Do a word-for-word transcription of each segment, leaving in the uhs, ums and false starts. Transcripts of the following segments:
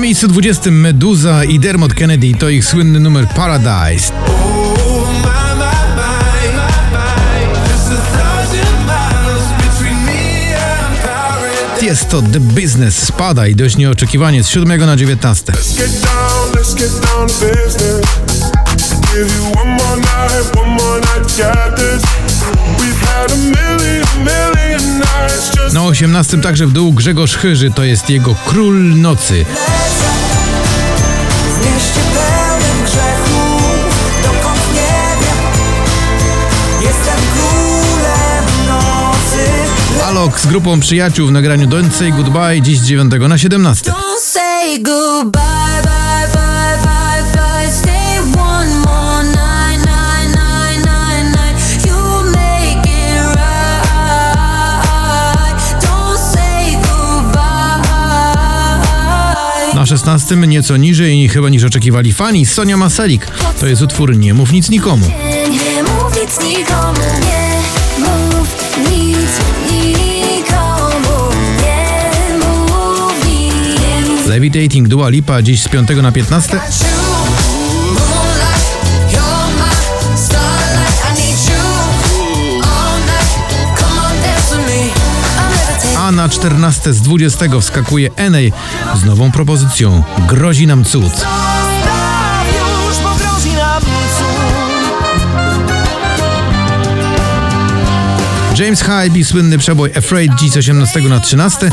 miejscu dwudziestym Meduza i Dermot Kennedy, to ich słynny numer Paradise. Jest to The Business, spada i dość nieoczekiwanie z siódmego na dziewiętnaste. Na osiemnastym także w dół Grzegorz Chyży, to jest jego Król Nocy. Alok z grupą przyjaciół w nagraniu Don't Say Goodbye, dziś z dziewiątego na siedemnaste. Na szesnastym nieco niżej chyba niż oczekiwali fani, Sonia Maselik. To jest utwór Nie mów nic nikomu. Nie mów nic nikomu, nie mów nic nikomu, nie mów nic. Levitating, Dua Lipa, dziś z piątego na piętnaste. A na czternaste z dwudziestego wskakuje Eney z nową propozycją Grozi nam cud. James Hype i słynny przebój Afraid, dziś z osiemnastego na trzynaste.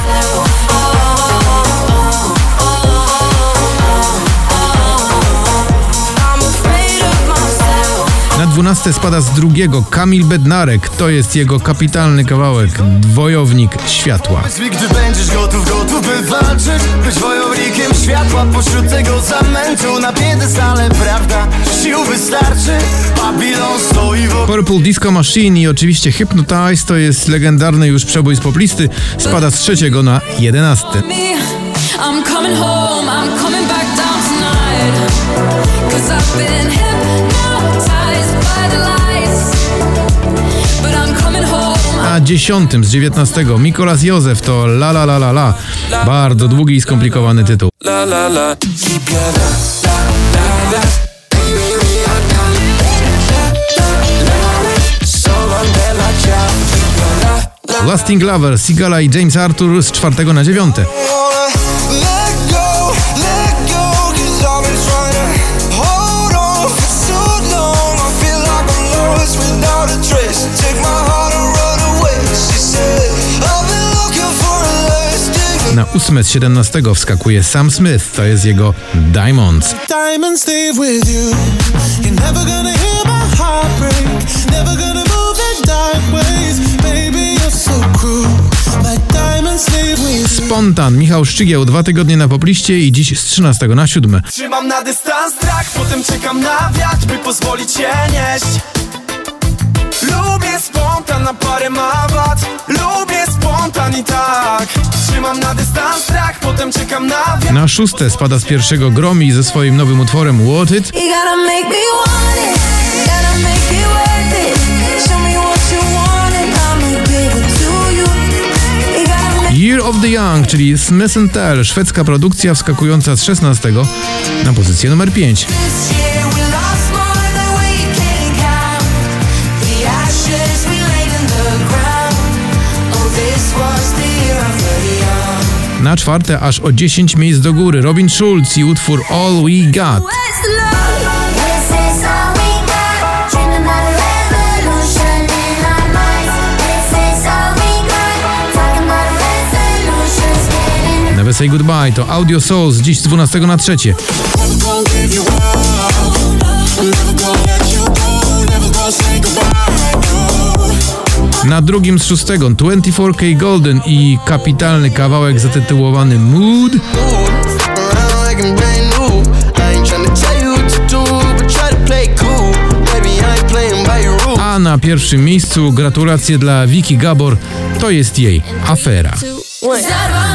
Na dwunaste spada z drugiego Kamil Bednarek, to jest jego kapitalny kawałek Wojownik Światła. Gdy będziesz gotów, gotów by walczyć, być wojownikiem światła pośród tego zamętu na piedestale, prawda? Sił wystarczy, Babylon stoi w... Purple Disco Machine i oczywiście Hypnotize, to jest legendarny już przebój z poplisty, spada z trzeciego na jedenasty. I'm coming home, I'm coming back down tonight, 'cause I've been hypnotized by the lights, but I'm coming home. A dziesiątym z dziewiętnastego Mikolas Józef, to La La La La La. Bardzo długi i skomplikowany tytuł. La la la. Lasting Lover, Sigala i James Arthur z czwartego na dziewiąte. Na ósme z siedemnastego wskakuje Sam Smith, to jest jego Diamonds. Spontan, Michał Szczygieł, dwa tygodnie na popliście i dziś z trzynastego na siódme. Trzymam na dystans strach, potem czekam na wiatr, by pozwolić się nieść. Lubię spontan, na parę ma wad. Lubię spontan i tak. Trzymam na dystans strach, potem czekam na wiatr. Na szóste spada z pierwszego Gromi ze swoim nowym utworem What It. Year of the Young, czyli Smith and Tell, szwedzka produkcja wskakująca z szesnastego na pozycję numer pięć. Na czwarte aż o dziesięć miejsc do góry Robin Schulz i utwór All We Got. Never Say Goodbye to Audio Souls, dziś z dwunastego na trzecie. Na drugim z szóstego dwadzieścia cztery K Golden i kapitalny kawałek zatytułowany Mood. A na pierwszym miejscu gratulacje dla Wiki Gabor, to jest jej Afera.